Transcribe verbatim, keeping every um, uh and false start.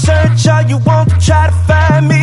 search all you want to try to find me.